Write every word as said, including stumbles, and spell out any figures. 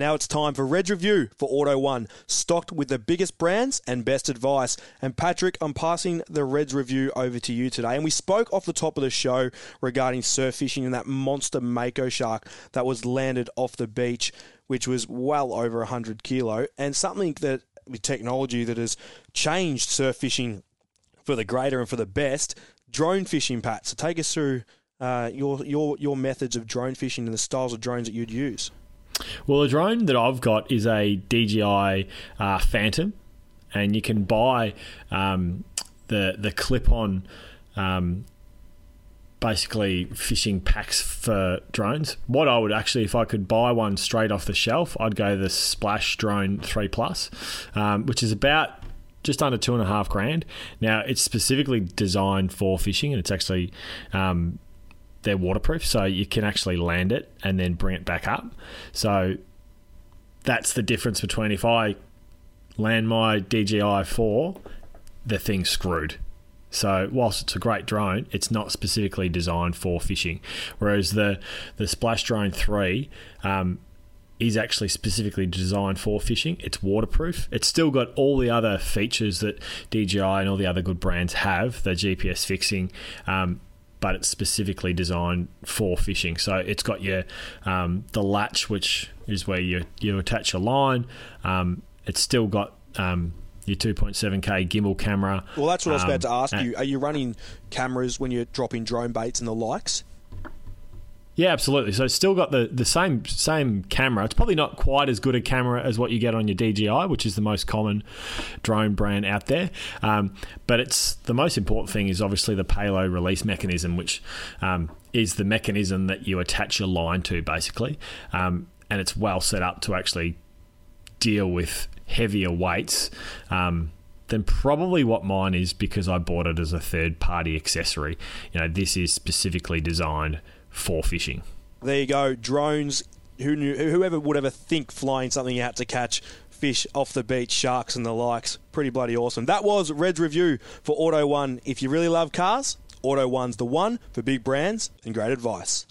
Now it's time for Red's Review for Auto One, stocked with the biggest brands and best advice. And Patrick, I'm passing the Red's Review over to you today. And we spoke off the top of the show regarding surf fishing and that monster mako shark that was landed off the beach, which was well over one hundred kilo, and something that with technology that has changed surf fishing for the greater and for the best, drone fishing, Pat. So take us through uh, your your your methods of drone fishing and the styles of drones that you'd use. Well, the drone that I've got is a D J I uh, Phantom, and you can buy um, the the clip-on um, basically fishing packs for drones. What I would actually, if I could buy one straight off the shelf, I'd go the Splash Drone three Plus, um, which is about just under two and a half grand. Now, it's specifically designed for fishing, and it's actually um, they're waterproof, so you can actually land it and then bring it back up. So that's the difference between if I land my D J I four, the thing's screwed. So whilst it's a great drone, it's not specifically designed for fishing. Whereas the, the Splash Drone three um, is actually specifically designed for fishing. It's waterproof. It's still got all the other features that D J I and all the other good brands have, the G P S fixing, um, but it's specifically designed for fishing. So it's got your um, the latch, which is where you you attach your line. Um, it's still got um, your two point seven K gimbal camera. Well, that's what I was about to ask um, you. Are you running cameras when you're dropping drone baits and the likes? Yeah, absolutely. So it's still got the, the same same camera. It's probably not quite as good a camera as what you get on your D J I, which is the most common drone brand out there. Um, but it's the most important thing is obviously the payload release mechanism, which um, is the mechanism that you attach your line to, basically. Um, and it's well set up to actually deal with heavier weights um, than probably what mine is, because I bought it as a third-party accessory. You know, this is specifically designed for fishing. There you go, drones. Who knew? Whoever would ever think flying something you had to catch fish off the beach, sharks and the likes. Pretty bloody awesome. That was Red's Review for Auto One. If you really love cars, Auto One's the one for big brands and great advice.